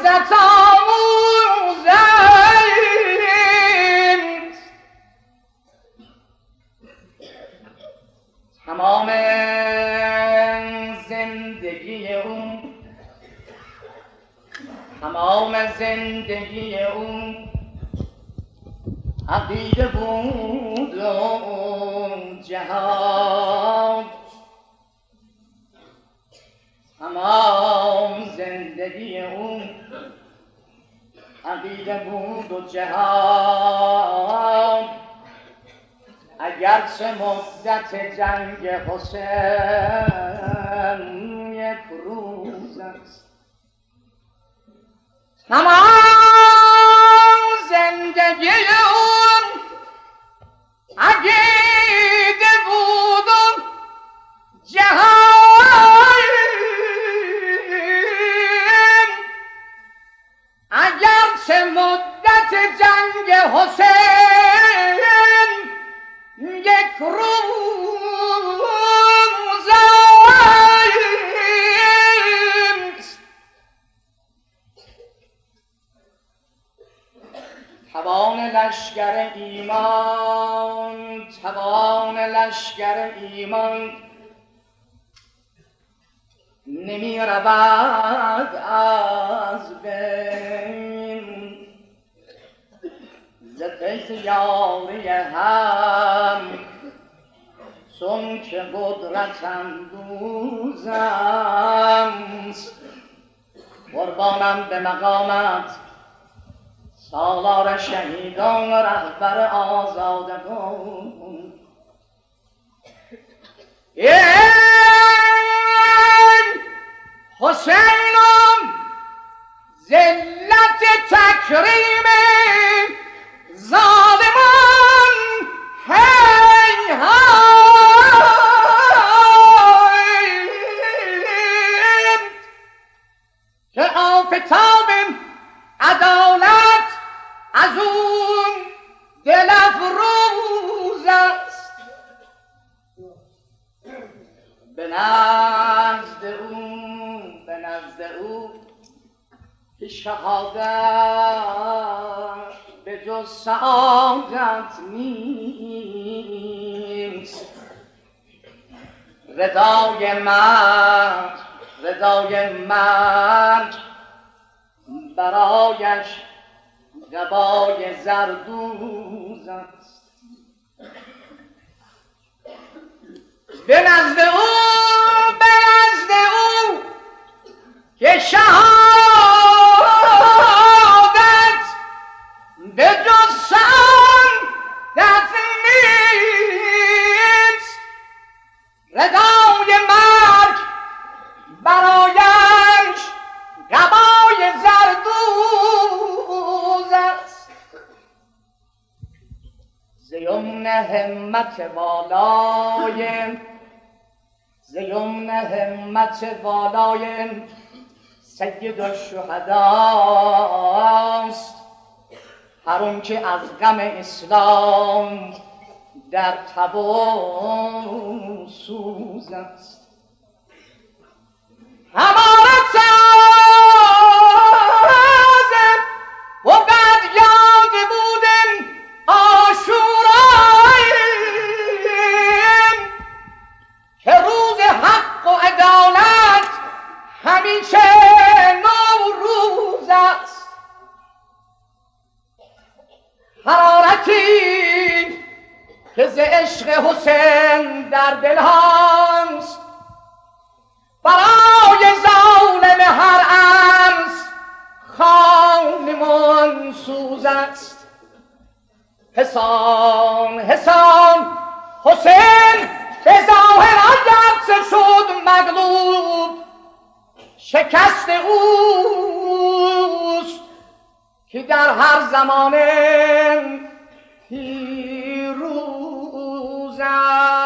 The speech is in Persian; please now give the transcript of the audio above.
عزت آموز است. تمام زندگی او، تمام زندگی او عقیده بود و جهاد. تمام زندگی او عقیده بود و جهاد. اگرچه مدت جنگ حسین یک روز است، تمام زندگی اون عقیده بود و جهان. اگرچه مدت جنگ حسین یک روز است، توان لشکر ایمان، توان لشکر ایمان نمی رود از بین. ز فیض یاری هم چون که قدرت اندوزم، قربانم به مقامت سالار شهیدان رهبر آزادگان. حسینم ذلت تکریم ظالمان هی های که آفتاب عدالت از اون دل افروز است. به نزد او که شهادت به جز سعادت نیست. ردای مرد برایش قبای زردوز است. به نزد او که شهادت به جز سعادت نیست. ردای مرگ برایش قبای زردوز است. ز یمن همت والای سید الشهداست. هر اون که از غم اسلام در تب و سوز است. امارت و بعد یاد بودن آشورایی که روز حق و عدالت همیشه نوروز است. حرارتی که ز عشق حسین در دل هاست برای ظالم هر عرض خان منسوز است. حسان حسین به ظاهر اگرچه شد مغلوب، شکست اوست که در هر زمان پیروز است.